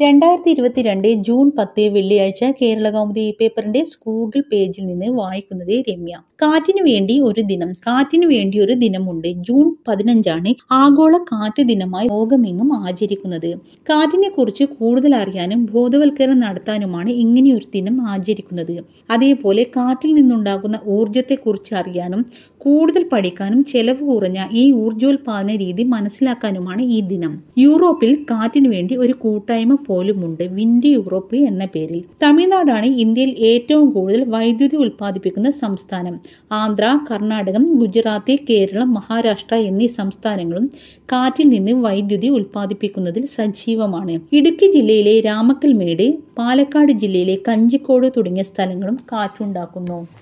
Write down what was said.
2022 June 10 വെള്ളിയാഴ്ച കേരളകൗമുദി പേപ്പറിന്റെ Google പേജിൽ നിന്ന് വായിക്കുന്നത് രമ്യ. കാറ്റിനു വേണ്ടി ഒരു ദിനം. കാറ്റിനു വേണ്ടി ഒരു ദിനമുണ്ട്. ജൂൺ 15 ആഗോള കാറ്റ് ദിനമായി ലോകമെങ്ങും ആചരിക്കുന്നത്. കാറ്റിനെ കുറിച്ച് കൂടുതൽ അറിയാനും ബോധവൽക്കരണം നടത്താനുമാണ് ഇങ്ങനെയൊരു ദിനം ആചരിക്കുന്നത്. അതേപോലെ കാറ്റിൽ നിന്നുണ്ടാകുന്ന ഊർജത്തെക്കുറിച്ച് അറിയാനും കൂടുതൽ പഠിക്കാനും ചെലവ് കുറഞ്ഞ ഈ ഊർജോൽപാദന രീതി മനസ്സിലാക്കാനുമാണ് ഈ ദിനം. യൂറോപ്പിൽ കാറ്റിനു വേണ്ടി ഒരു കൂട്ടായ്മ പോലുമുണ്ട്, വിൻഡ് യൂറോപ്പ് എന്ന പേരിൽ. തമിഴ്നാടാണ് ഇന്ത്യയിൽ ഏറ്റവും കൂടുതൽ വൈദ്യുതി ഉൽപ്പാദിപ്പിക്കുന്ന സംസ്ഥാനം. ആന്ധ്ര, കർണാടകം, ഗുജറാത്ത്, കേരളം, മഹാരാഷ്ട്ര എന്നീ സംസ്ഥാനങ്ങളും കാറ്റിൽ നിന്ന് വൈദ്യുതി ഉൽപ്പാദിപ്പിക്കുന്നതിൽ സജീവമാണ്. ഇടുക്കി ജില്ലയിലെ രാമക്കൽമേട്, പാലക്കാട് ജില്ലയിലെ കഞ്ചിക്കോട് തുടങ്ങിയ സ്ഥലങ്ങളും കാറ്റുണ്ടാക്കുന്നു.